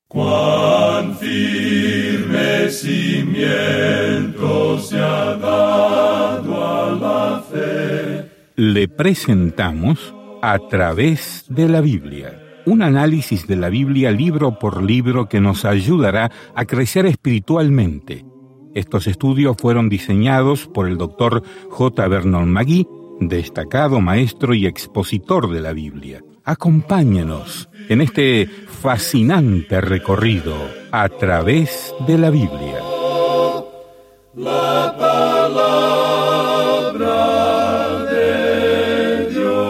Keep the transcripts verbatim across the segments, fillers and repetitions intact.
Cuán firme cimiento se ha dado a la fe. Le presentamos A través de la Biblia, un análisis de la Biblia libro por libro que nos ayudará a crecer espiritualmente. Estos estudios fueron diseñados por el doctor J. Vernon McGee, destacado maestro y expositor de la Biblia. Acompáñenos en este fascinante recorrido a través de la Biblia. La palabra de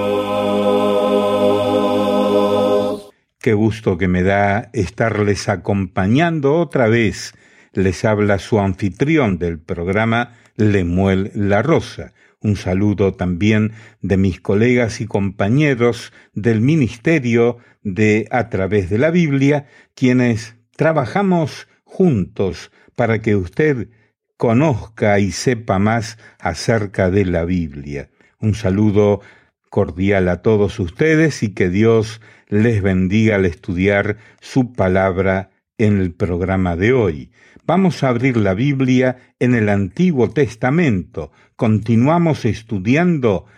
Dios. Qué gusto que me da estarles acompañando otra vez. Les habla su anfitrión del programa, Lemuel La Rosa. Un saludo también de mis colegas y compañeros del Ministerio de A través de la Biblia, quienes trabajamos juntos para que usted conozca y sepa más acerca de la Biblia. Un saludo cordial a todos ustedes y que Dios les bendiga al estudiar su palabra en el programa de hoy. Vamos a abrir la Biblia en el Antiguo Testamento. Continuamos estudiando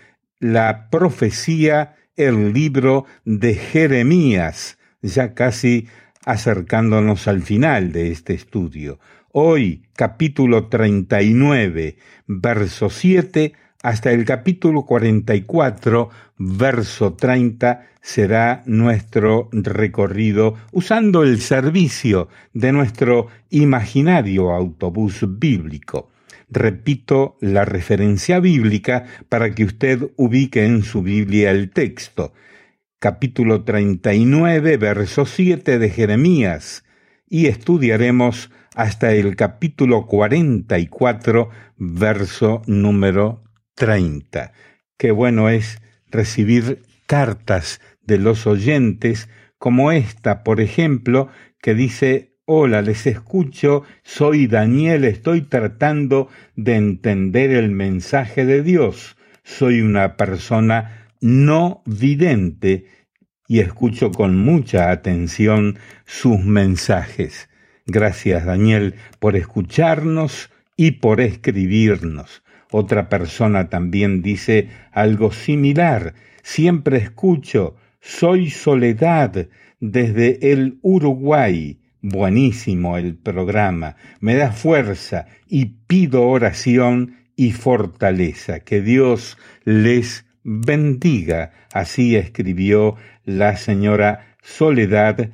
la profecía, el libro de Jeremías, ya casi acercándonos al final de este estudio. Hoy, capítulo treinta y nueve, verso siete, hasta el capítulo cuarenta y cuatro, verso treinta, será nuestro recorrido usando el servicio de nuestro imaginario autobús bíblico. Repito la referencia bíblica para que usted ubique en su Biblia el texto. Capítulo treinta y nueve, verso siete de Jeremías, y estudiaremos hasta el capítulo cuarenta y cuatro, verso número treinta. Qué bueno es recibir cartas de los oyentes, como esta, por ejemplo, que dice: hola, les escucho, soy Daniel, estoy tratando de entender el mensaje de Dios. Soy una persona no vidente y escucho con mucha atención sus mensajes. Gracias, Daniel, por escucharnos y por escribirnos. Otra persona también dice algo similar. Siempre escucho, soy Soledad, desde el Uruguay. Buenísimo el programa, me da fuerza y pido oración y fortaleza. Que Dios les bendiga. Así escribió la señora Soledad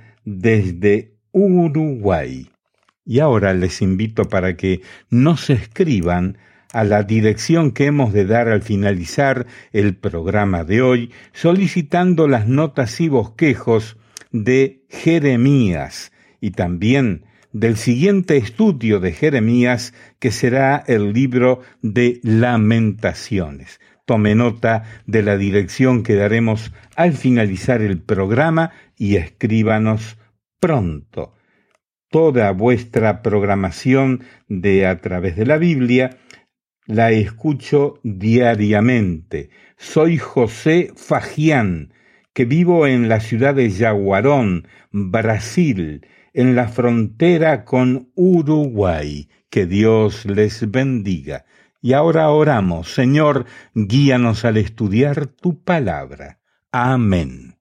desde Uruguay. Y ahora les invito para que nos escriban a la dirección que hemos de dar al finalizar el programa de hoy, solicitando las notas y bosquejos de Jeremías y también del siguiente estudio de Jeremías, que será el libro de Lamentaciones. Tome nota de la dirección que daremos al finalizar el programa y escríbanos pronto. Toda vuestra programación de A través de la Biblia la escucho diariamente. Soy José Fagián, que vivo en la ciudad de Yaguarón, Brasil, en la frontera con Uruguay. Que Dios les bendiga. Y ahora oramos. Señor, guíanos al estudiar tu palabra. Amén.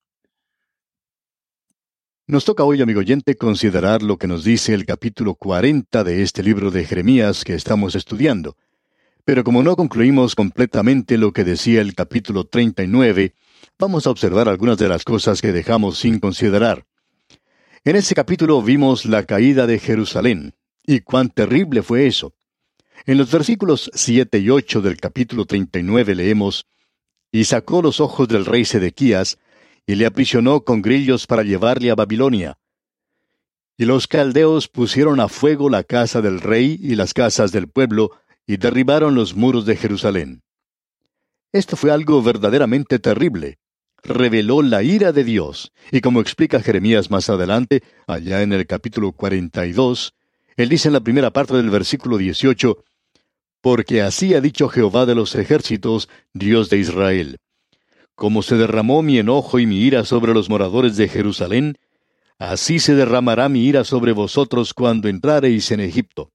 Nos toca hoy, amigo oyente, considerar lo que nos dice el capítulo cuarenta de este libro de Jeremías que estamos estudiando. Pero como no concluimos completamente lo que decía el capítulo treinta y nueve, vamos a observar algunas de las cosas que dejamos sin considerar. En ese capítulo vimos la caída de Jerusalén, y cuán terrible fue eso. En los versículos siete y ocho del capítulo treinta y nueve leemos: «Y sacó los ojos del rey Sedequías, y le aprisionó con grillos para llevarle a Babilonia. Y los caldeos pusieron a fuego la casa del rey y las casas del pueblo, y derribaron los muros de Jerusalén». Esto fue algo verdaderamente terrible. Reveló la ira de Dios, y como explica Jeremías más adelante, allá en el capítulo cuarenta y dos, él dice en la primera parte del versículo dieciocho: «Porque así ha dicho Jehová de los ejércitos, Dios de Israel: como se derramó mi enojo y mi ira sobre los moradores de Jerusalén, Así se derramará mi ira sobre vosotros cuando entrareis en Egipto.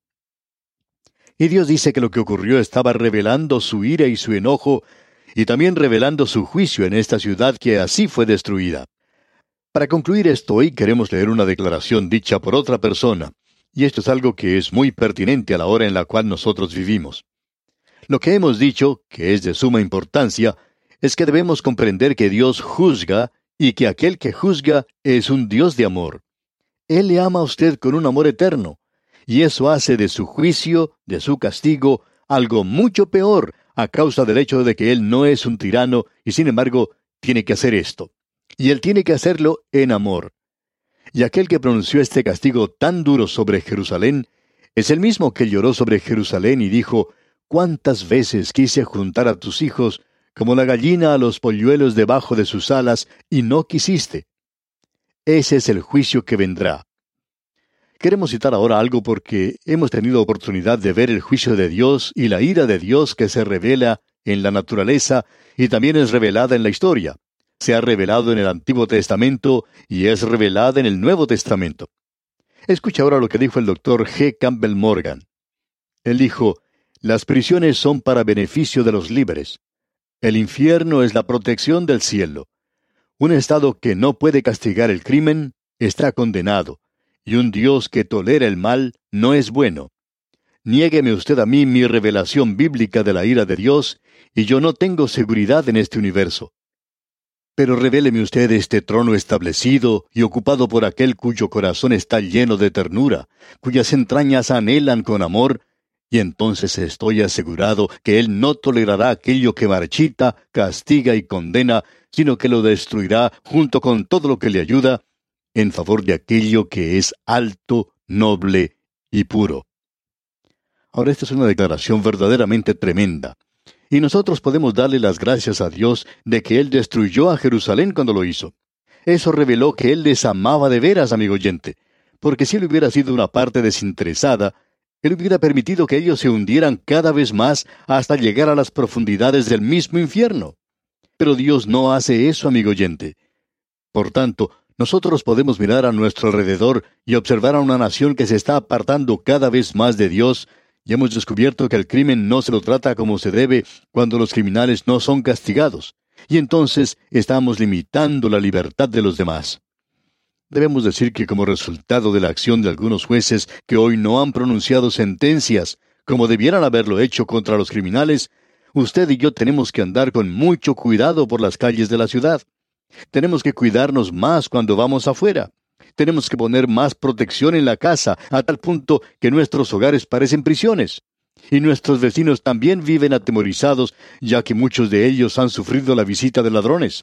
Y Dios dice que lo que ocurrió estaba revelando su ira y su enojo, y también revelando su juicio en esta ciudad que así fue destruida. Para concluir esto, hoy queremos leer una declaración dicha por otra persona, y esto es algo que es muy pertinente a la hora en la cual nosotros vivimos. Lo que hemos dicho, que es de suma importancia, es que debemos comprender que Dios juzga y que aquel que juzga es un Dios de amor. Él le ama a usted con un amor eterno, y eso hace de su juicio, de su castigo, algo mucho peor a causa del hecho de que Él no es un tirano y sin embargo tiene que hacer esto. Y Él tiene que hacerlo en amor. Y aquel que pronunció este castigo tan duro sobre Jerusalén es el mismo que lloró sobre Jerusalén y dijo: «¿Cuántas veces quise juntar a tus hijos como la gallina a los polluelos debajo de sus alas, y no quisiste»? Ese es el juicio que vendrá. Queremos citar ahora algo porque hemos tenido oportunidad de ver el juicio de Dios y la ira de Dios que se revela en la naturaleza y también es revelada en la historia. Se ha revelado en el Antiguo Testamento y es revelada en el Nuevo Testamento. Escucha ahora lo que dijo el doctor G. Campbell Morgan. Él dijo: «Las prisiones son para beneficio de los libres. El infierno es la protección del cielo. Un Estado que no puede castigar el crimen está condenado, y un Dios que tolera el mal no es bueno. Niégueme usted a mí mi revelación bíblica de la ira de Dios, y yo no tengo seguridad en este universo. Pero revéleme usted este trono establecido y ocupado por aquel cuyo corazón está lleno de ternura, cuyas entrañas anhelan con amor, y entonces estoy asegurado que Él no tolerará aquello que marchita, castiga y condena, sino que lo destruirá junto con todo lo que le ayuda, en favor de aquello que es alto, noble y puro». Ahora, esta es una declaración verdaderamente tremenda. Y nosotros podemos darle las gracias a Dios de que Él destruyó a Jerusalén cuando lo hizo. Eso reveló que Él les amaba de veras, amigo oyente, porque si Él hubiera sido una parte desinteresada, Él hubiera permitido que ellos se hundieran cada vez más hasta llegar a las profundidades del mismo infierno. Pero Dios no hace eso, amigo oyente. Por tanto, nosotros podemos mirar a nuestro alrededor y observar a una nación que se está apartando cada vez más de Dios, y hemos descubierto que el crimen no se lo trata como se debe cuando los criminales no son castigados, y entonces estamos limitando la libertad de los demás. Debemos decir que como resultado de la acción de algunos jueces que hoy no han pronunciado sentencias como debieran haberlo hecho contra los criminales, usted y yo tenemos que andar con mucho cuidado por las calles de la ciudad. Tenemos que cuidarnos más cuando vamos afuera. Tenemos que poner más protección en la casa, a tal punto que nuestros hogares parecen prisiones. Y nuestros vecinos también viven atemorizados, ya que muchos de ellos han sufrido la visita de ladrones.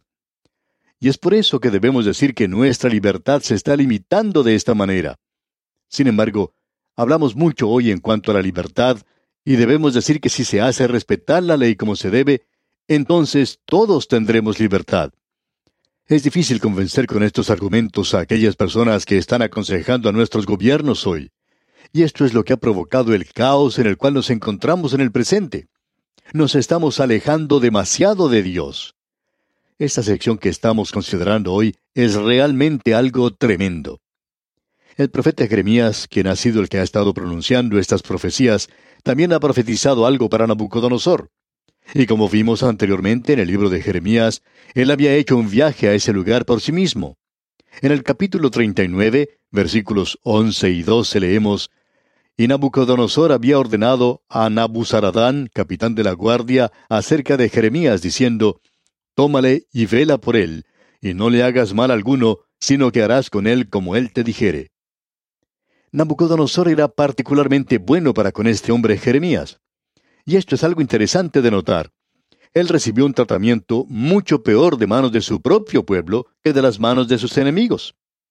Y es por eso que debemos decir que nuestra libertad se está limitando de esta manera. Sin embargo, hablamos mucho hoy en cuanto a la libertad, y debemos decir que si se hace respetar la ley como se debe, entonces todos tendremos libertad. Es difícil convencer con estos argumentos a aquellas personas que están aconsejando a nuestros gobiernos hoy. Y esto es lo que ha provocado el caos en el cual nos encontramos en el presente. Nos estamos alejando demasiado de Dios. Esta sección que estamos considerando hoy es realmente algo tremendo. El profeta Jeremías, quien ha sido el que ha estado pronunciando estas profecías, también ha profetizado algo para Nabucodonosor. Y como vimos anteriormente en el libro de Jeremías, él había hecho un viaje a ese lugar por sí mismo. En el capítulo treinta y nueve, versículos once y doce leemos: «Y Nabucodonosor había ordenado a Nabuzaradán, capitán de la guardia, acerca de Jeremías, diciendo: Tómale y vela por él, y no le hagas mal alguno, sino que harás con él como él te dijere». Nabucodonosor era particularmente bueno para con este hombre Jeremías. Y esto es algo interesante de notar. Él recibió un tratamiento mucho peor de manos de su propio pueblo que de las manos de sus enemigos.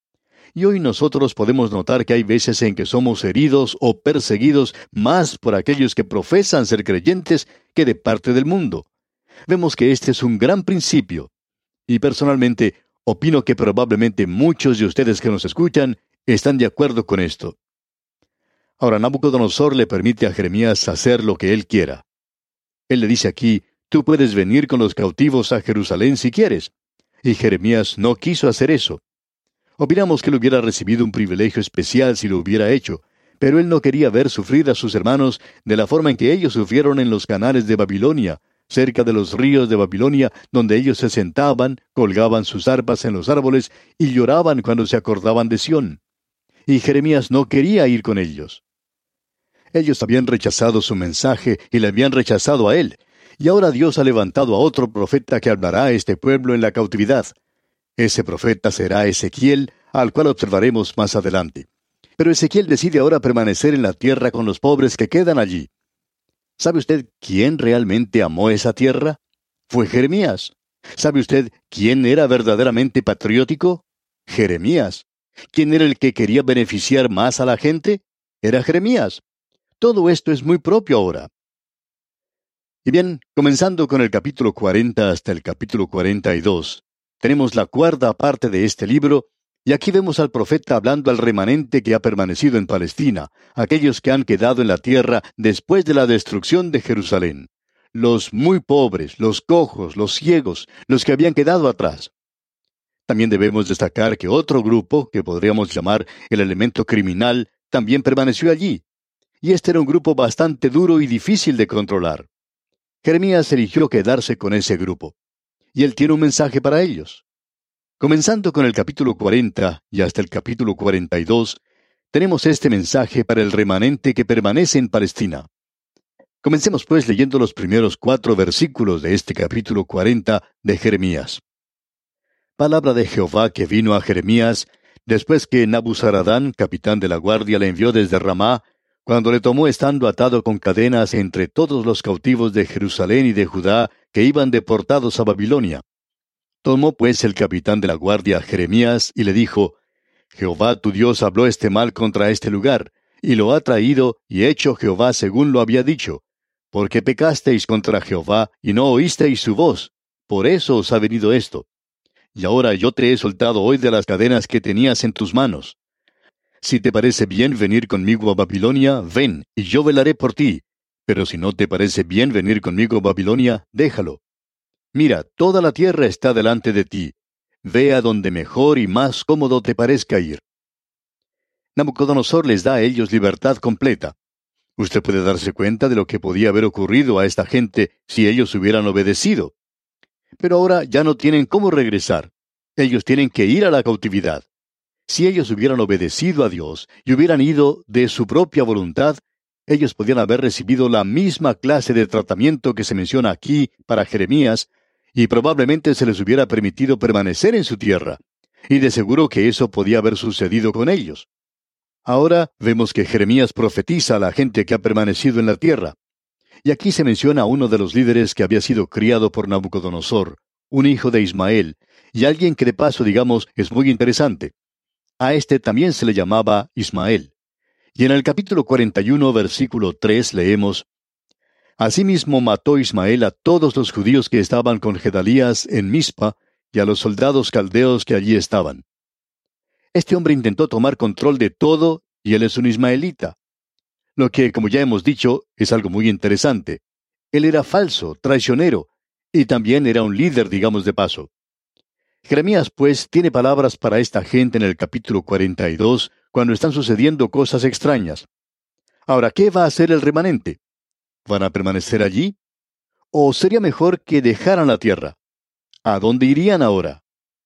Y hoy nosotros podemos notar que hay veces en que somos heridos o perseguidos más por aquellos que profesan ser creyentes que de parte del mundo. Vemos que este es un gran principio. Y personalmente, opino que probablemente muchos de ustedes que nos escuchan están de acuerdo con esto. Ahora, Nabucodonosor le permite a Jeremías hacer lo que él quiera. Él le dice aquí: «Tú puedes venir con los cautivos a Jerusalén si quieres». Y Jeremías no quiso hacer eso. Opinamos que él hubiera recibido un privilegio especial si lo hubiera hecho, pero él no quería ver sufrir a sus hermanos de la forma en que ellos sufrieron en los canales de Babilonia, cerca de los ríos de Babilonia, donde ellos se sentaban, colgaban sus arpas en los árboles y lloraban cuando se acordaban de Sión. Y Jeremías no quería ir con ellos. Ellos habían rechazado su mensaje y le habían rechazado a él, y ahora Dios ha levantado a otro profeta que hablará a este pueblo en la cautividad. Ese profeta será Ezequiel, al cual observaremos más adelante. Pero Ezequiel decide ahora permanecer en la tierra con los pobres que quedan allí. ¿Sabe usted quién realmente amó esa tierra? Fue Jeremías. ¿Sabe usted quién era verdaderamente patriótico? Jeremías. ¿Quién era el que quería beneficiar más a la gente? Era Jeremías. Todo esto es muy propio ahora. Y bien, comenzando con el capítulo cuarenta hasta el capítulo cuarenta y dos, tenemos la cuarta parte de este libro, y aquí vemos al profeta hablando al remanente que ha permanecido en Palestina, aquellos que han quedado en la tierra después de la destrucción de Jerusalén. Los muy pobres, los cojos, los ciegos, los que habían quedado atrás. También debemos destacar que otro grupo, que podríamos llamar el elemento criminal, también permaneció allí. Y este era un grupo bastante duro y difícil de controlar. Jeremías eligió quedarse con ese grupo. Y él tiene un mensaje para ellos. Comenzando con el capítulo cuarenta y hasta el capítulo cuarenta y dos, tenemos este mensaje para el remanente que permanece en Palestina. Comencemos pues leyendo los primeros cuatro versículos de este capítulo cuarenta de Jeremías. Palabra de Jehová que vino a Jeremías, después que Nabuzaradán, capitán de la guardia, le envió desde Ramá, cuando le tomó estando atado con cadenas entre todos los cautivos de Jerusalén y de Judá que iban deportados a Babilonia. Tomó pues el capitán de la guardia a Jeremías y le dijo, Jehová tu Dios habló este mal contra este lugar, y lo ha traído y hecho Jehová según lo había dicho, porque pecasteis contra Jehová y no oísteis su voz, por eso os ha venido esto. Y ahora yo te he soltado hoy de las cadenas que tenías en tus manos. Si te parece bien venir conmigo a Babilonia, ven, y yo velaré por ti. Pero si no te parece bien venir conmigo a Babilonia, déjalo. Mira, toda la tierra está delante de ti. Ve a donde mejor y más cómodo te parezca ir. Nabucodonosor les da a ellos libertad completa. Usted puede darse cuenta de lo que podía haber ocurrido a esta gente si ellos hubieran obedecido. Pero ahora ya no tienen cómo regresar. Ellos tienen que ir a la cautividad. Si ellos hubieran obedecido a Dios y hubieran ido de su propia voluntad, ellos podían haber recibido la misma clase de tratamiento que se menciona aquí para Jeremías, y probablemente se les hubiera permitido permanecer en su tierra. Y de seguro que eso podía haber sucedido con ellos. Ahora vemos que Jeremías profetiza a la gente que ha permanecido en la tierra. Y aquí se menciona a uno de los líderes que había sido criado por Nabucodonosor, un hijo de Ismael, y alguien que de paso, digamos, es muy interesante. A este también se le llamaba Ismael. Y en el capítulo cuarenta y uno, versículo tres, leemos, Asimismo mató Ismael a todos los judíos que estaban con Gedalías en Mizpa, y a los soldados caldeos que allí estaban. Este hombre intentó tomar control de todo, y él es un ismaelita. Lo que, como ya hemos dicho, es algo muy interesante. Él era falso, traicionero, y también era un líder, digamos de paso. Jeremías, pues, tiene palabras para esta gente en el capítulo cuarenta y dos, cuando están sucediendo cosas extrañas. Ahora, ¿qué va a hacer el remanente? ¿Van a permanecer allí? ¿O sería mejor que dejaran la tierra? ¿A dónde irían ahora?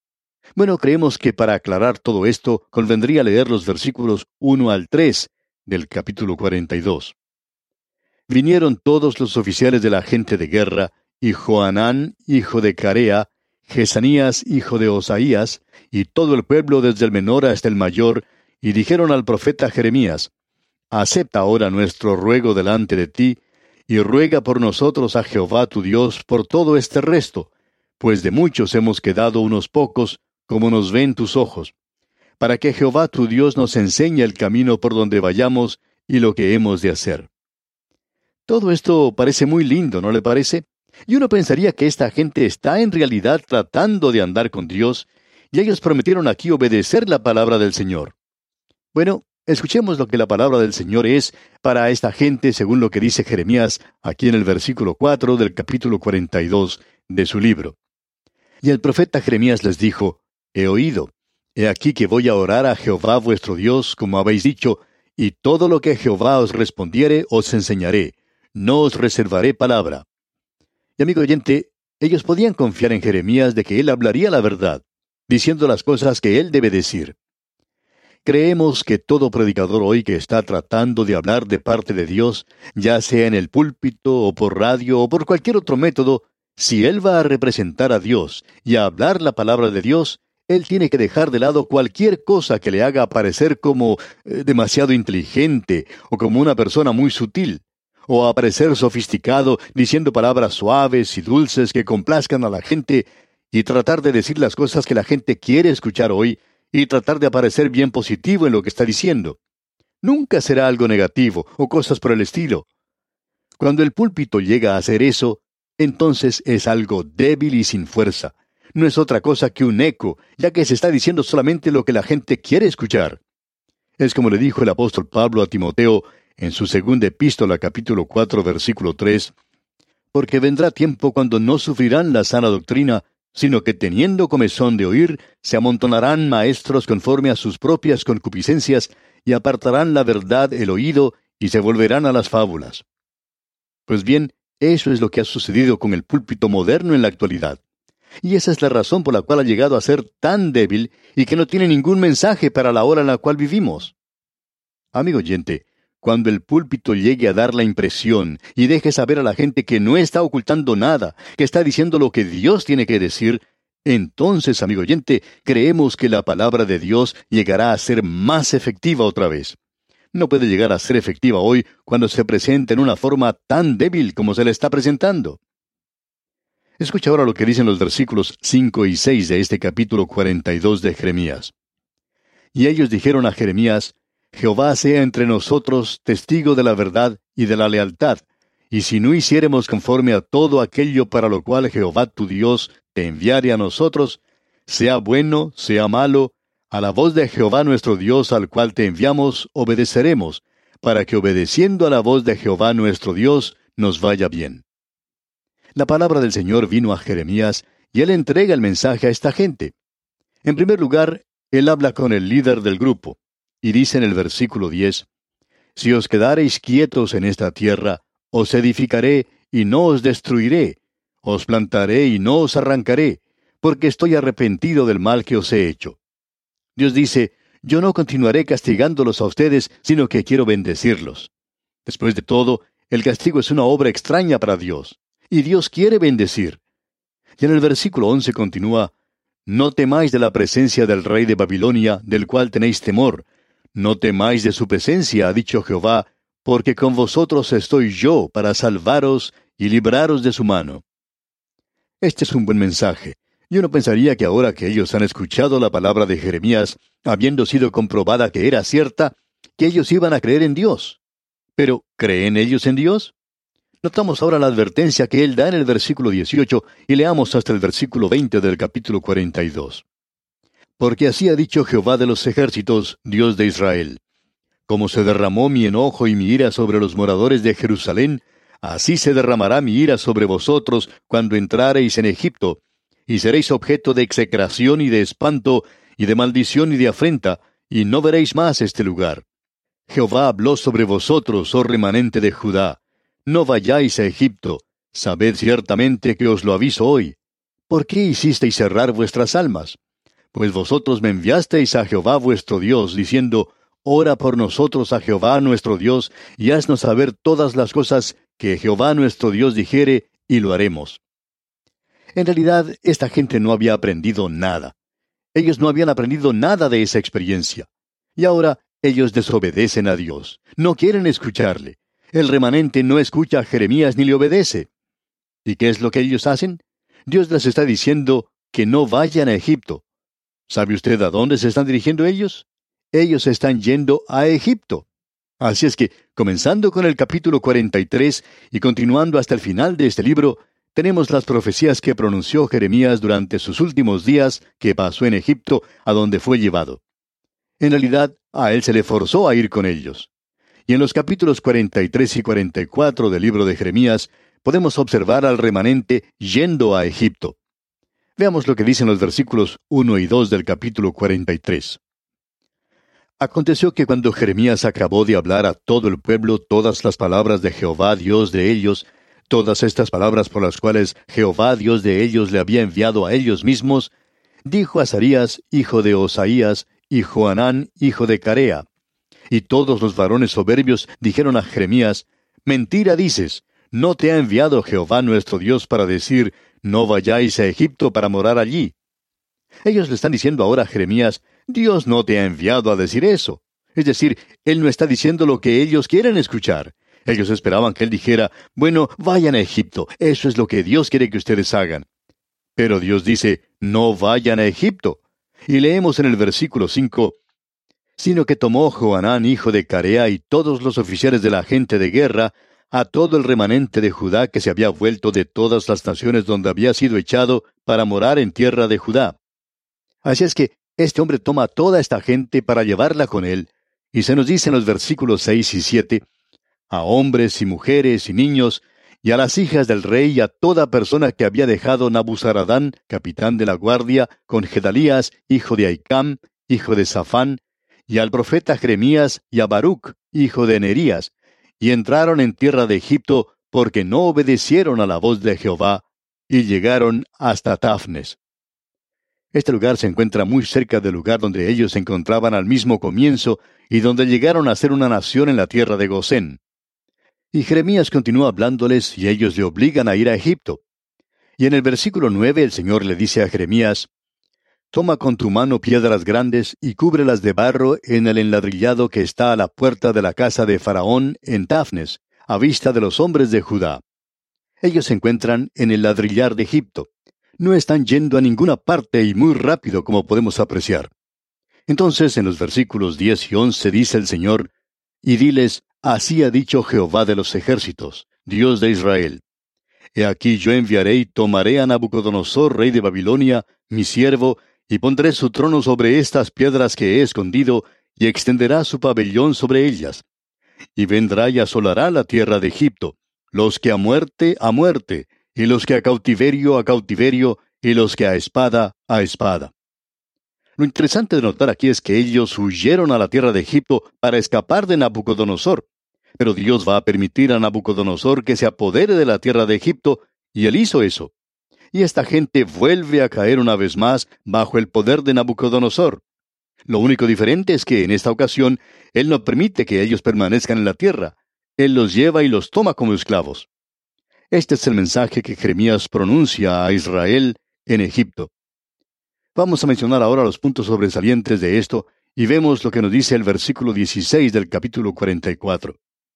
Bueno, creemos que para aclarar todo esto, convendría leer los versículos uno al tres del capítulo cuarenta y dos. Vinieron todos los oficiales de la gente de guerra, y Johanán, hijo de Carea, Jesanías, hijo de Osaías, y todo el pueblo desde el menor hasta el mayor, y dijeron al profeta Jeremías, Acepta ahora nuestro ruego delante de ti, y ruega por nosotros a Jehová tu Dios por todo este resto, pues de muchos hemos quedado unos pocos, como nos ven tus ojos, para que Jehová tu Dios nos enseñe el camino por donde vayamos y lo que hemos de hacer. Todo esto parece muy lindo, ¿no le parece? Y uno pensaría que esta gente está en realidad tratando de andar con Dios, y ellos prometieron aquí obedecer la palabra del Señor. Bueno, escuchemos lo que la palabra del Señor es para esta gente según lo que dice Jeremías aquí en el versículo cuatro del capítulo cuarenta y dos de su libro. Y el profeta Jeremías les dijo, He oído, He aquí que voy a orar a Jehová vuestro Dios, como habéis dicho, y todo lo que Jehová os respondiere os enseñaré. No os reservaré palabra. Y amigo oyente, ellos podían confiar en Jeremías de que él hablaría la verdad, diciendo las cosas que él debe decir. Creemos que todo predicador hoy que está tratando de hablar de parte de Dios, ya sea en el púlpito o por radio o por cualquier otro método, si él va a representar a Dios y a hablar la palabra de Dios, él tiene que dejar de lado cualquier cosa que le haga parecer como eh, demasiado inteligente o como una persona muy sutil, o a parecer sofisticado diciendo palabras suaves y dulces que complazcan a la gente, y tratar de decir las cosas que la gente quiere escuchar hoy, y tratar de aparecer bien positivo en lo que está diciendo. Nunca será algo negativo o cosas por el estilo. Cuando el púlpito llega a hacer eso, entonces es algo débil y sin fuerza. No es otra cosa que un eco, ya que se está diciendo solamente lo que la gente quiere escuchar. Es como le dijo el apóstol Pablo a Timoteo en su segunda epístola, capítulo cuatro, versículo tres, «Porque vendrá tiempo cuando no sufrirán la sana doctrina, sino que teniendo comezón de oír, se amontonarán maestros conforme a sus propias concupiscencias, y apartarán la verdad el oído, y se volverán a las fábulas». Pues bien, eso es lo que ha sucedido con el púlpito moderno en la actualidad. Y esa es la razón por la cual ha llegado a ser tan débil y que no tiene ningún mensaje para la hora en la cual vivimos. Amigo oyente, cuando el púlpito llegue a dar la impresión y deje saber a la gente que no está ocultando nada, que está diciendo lo que Dios tiene que decir, entonces, amigo oyente, creemos que la palabra de Dios llegará a ser más efectiva otra vez. No puede llegar a ser efectiva hoy cuando se presenta en una forma tan débil como se le está presentando. Escucha ahora lo que dicen los versículos cinco y seis de este capítulo cuarenta y dos de Jeremías. Y ellos dijeron a Jeremías: Jehová sea entre nosotros testigo de la verdad y de la lealtad, y si no hiciéremos conforme a todo aquello para lo cual Jehová tu Dios te enviare a nosotros, sea bueno, sea malo, a la voz de Jehová nuestro Dios al cual te enviamos obedeceremos, para que obedeciendo a la voz de Jehová nuestro Dios nos vaya bien. La palabra del Señor vino a Jeremías, y él entrega el mensaje a esta gente. En primer lugar, él habla con el líder del grupo, y dice en el versículo diez, «Si os quedareis quietos en esta tierra, os edificaré y no os destruiré, os plantaré y no os arrancaré, porque estoy arrepentido del mal que os he hecho». Dios dice, «Yo no continuaré castigándolos a ustedes, sino que quiero bendecirlos». Después de todo, el castigo es una obra extraña para Dios, y Dios quiere bendecir. Y en el versículo once continúa, «No temáis de la presencia del rey de Babilonia, del cual tenéis temor. No temáis de su presencia, ha dicho Jehová, porque con vosotros estoy yo para salvaros y libraros de su mano». Este es un buen mensaje. Yo no pensaría que ahora que ellos han escuchado la palabra de Jeremías, habiendo sido comprobada que era cierta, que ellos iban a creer en Dios. Pero, ¿creen ellos en Dios? Notamos ahora la advertencia que él da en el versículo dieciocho y leamos hasta el versículo veinte del capítulo cuarenta y dos. «Porque así ha dicho Jehová de los ejércitos, Dios de Israel: Como se derramó mi enojo y mi ira sobre los moradores de Jerusalén, así se derramará mi ira sobre vosotros cuando entrareis en Egipto, y seréis objeto de execración y de espanto, y de maldición y de afrenta, y no veréis más este lugar. Jehová habló sobre vosotros, oh remanente de Judá. No vayáis a Egipto, sabed ciertamente que os lo aviso hoy. ¿Por qué hicisteis cerrar vuestras almas? Pues vosotros me enviasteis a Jehová vuestro Dios, diciendo, Ora por nosotros a Jehová nuestro Dios, y haznos saber todas las cosas que Jehová nuestro Dios dijere, y lo haremos. En realidad, esta gente no había aprendido nada. Ellos no habían aprendido nada de esa experiencia. Y ahora ellos desobedecen a Dios. No quieren escucharle. El remanente no escucha a Jeremías ni le obedece. ¿Y qué es lo que ellos hacen? Dios les está diciendo que no vayan a Egipto. ¿Sabe usted a dónde se están dirigiendo ellos? Ellos están yendo a Egipto. Así es que, comenzando con el capítulo cuarenta y tres y continuando hasta el final de este libro, tenemos las profecías que pronunció Jeremías durante sus últimos días que pasó en Egipto, a donde fue llevado. En realidad, a él se le forzó a ir con ellos. Y en los capítulos cuarenta y tres y cuarenta y cuatro del libro de Jeremías, podemos observar al remanente yendo a Egipto. Veamos lo que dicen los versículos uno y dos del capítulo cuarenta y tres. Aconteció que cuando Jeremías acabó de hablar a todo el pueblo todas las palabras de Jehová Dios de ellos, todas estas palabras por las cuales Jehová Dios de ellos le había enviado a ellos mismos, dijo Azarías, hijo de Osaías, y Johanán, hijo de Carea. Y todos los varones soberbios dijeron a Jeremías, mentira dices, no te ha enviado Jehová nuestro Dios para decir, no vayáis a Egipto para morar allí. Ellos le están diciendo ahora a Jeremías, Dios no te ha enviado a decir eso. Es decir, Él no está diciendo lo que ellos quieren escuchar. Ellos esperaban que Él dijera, bueno, vayan a Egipto, eso es lo que Dios quiere que ustedes hagan. Pero Dios dice, no vayan a Egipto. Y leemos en el versículo cinco, sino que tomó Johanán, hijo de Carea, y todos los oficiales de la gente de guerra, a todo el remanente de Judá que se había vuelto de todas las naciones donde había sido echado para morar en tierra de Judá. Así es que este hombre toma a toda esta gente para llevarla con él, y se nos dice en los versículos seis y siete, a hombres y mujeres y niños, y a las hijas del rey y a toda persona que había dejado Nabuzaradán, capitán de la guardia, con Gedalías, hijo de Ahicam, hijo de Safán, y al profeta Jeremías y a Baruch, hijo de Nerías, y entraron en tierra de Egipto, porque no obedecieron a la voz de Jehová, y llegaron hasta Tafnes. Este lugar se encuentra muy cerca del lugar donde ellos se encontraban al mismo comienzo, y donde llegaron a ser una nación en la tierra de Gosén. Y Jeremías continúa hablándoles, y ellos le obligan a ir a Egipto. Y en el versículo nueve el Señor le dice a Jeremías, toma con tu mano piedras grandes y cúbrelas de barro en el enladrillado que está a la puerta de la casa de Faraón en Tafnes, a vista de los hombres de Judá. Ellos se encuentran en el ladrillar de Egipto. No están yendo a ninguna parte y muy rápido como podemos apreciar. Entonces en los versículos diez y once dice el Señor, y diles, así ha dicho Jehová de los ejércitos, Dios de Israel. He aquí yo enviaré y tomaré a Nabucodonosor, rey de Babilonia, mi siervo, y pondré su trono sobre estas piedras que he escondido, y extenderá su pabellón sobre ellas. Y vendrá y asolará la tierra de Egipto, los que a muerte, a muerte, y los que a cautiverio, a cautiverio, y los que a espada, a espada. Lo interesante de notar aquí es que ellos huyeron a la tierra de Egipto para escapar de Nabucodonosor. Pero Dios va a permitir a Nabucodonosor que se apodere de la tierra de Egipto, y él hizo eso. Y esta gente vuelve a caer una vez más bajo el poder de Nabucodonosor. Lo único diferente es que en esta ocasión él no permite que ellos permanezcan en la tierra. Él los lleva y los toma como esclavos. Este es el mensaje que Jeremías pronuncia a Israel en Egipto. Vamos a mencionar ahora los puntos sobresalientes de esto, y vemos lo que nos dice el versículo dieciséis del capítulo cuarenta y cuatro.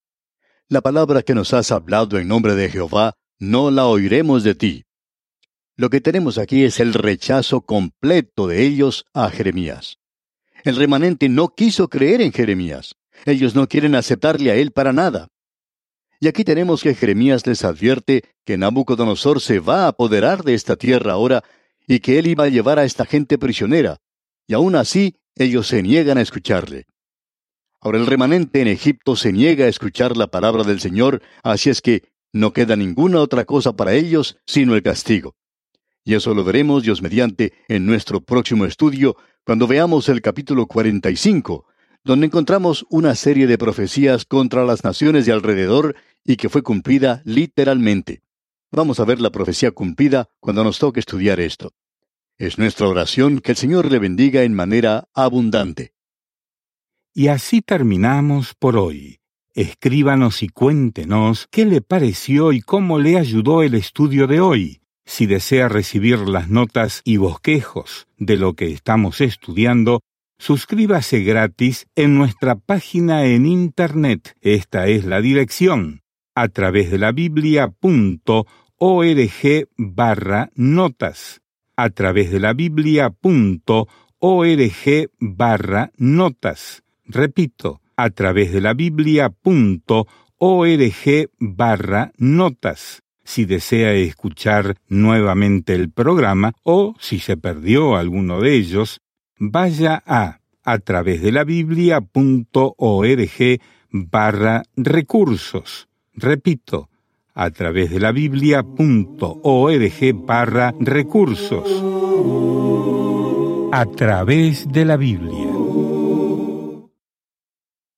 La palabra que nos has hablado en nombre de Jehová, no la oiremos de ti. Lo que tenemos aquí es el rechazo completo de ellos a Jeremías. El remanente no quiso creer en Jeremías. Ellos no quieren aceptarle a él para nada. Y aquí tenemos que Jeremías les advierte que Nabucodonosor se va a apoderar de esta tierra ahora y que él iba a llevar a esta gente prisionera. Y aún así, ellos se niegan a escucharle. Ahora el remanente en Egipto se niega a escuchar la palabra del Señor, así es que no queda ninguna otra cosa para ellos sino el castigo. Y eso lo veremos, Dios mediante, en nuestro próximo estudio, cuando veamos el capítulo cuarenta y cinco, donde encontramos una serie de profecías contra las naciones de alrededor y que fue cumplida literalmente. Vamos a ver la profecía cumplida cuando nos toque estudiar esto. Es nuestra oración que el Señor le bendiga en manera abundante. Y así terminamos por hoy. Escríbanos y cuéntenos qué le pareció y cómo le ayudó el estudio de hoy. Si desea recibir las notas y bosquejos de lo que estamos estudiando, suscríbase gratis en nuestra página en Internet. Esta es la dirección, a través de la biblia.org barra notas. A través de la biblia.org barra notas. Repito, a través de la biblia.org barra notas. Si desea escuchar nuevamente el programa o si se perdió alguno de ellos, vaya a a través de la biblia.org barra recursos. Repito, a través de la biblia punto org barra recursos. A través de la Biblia.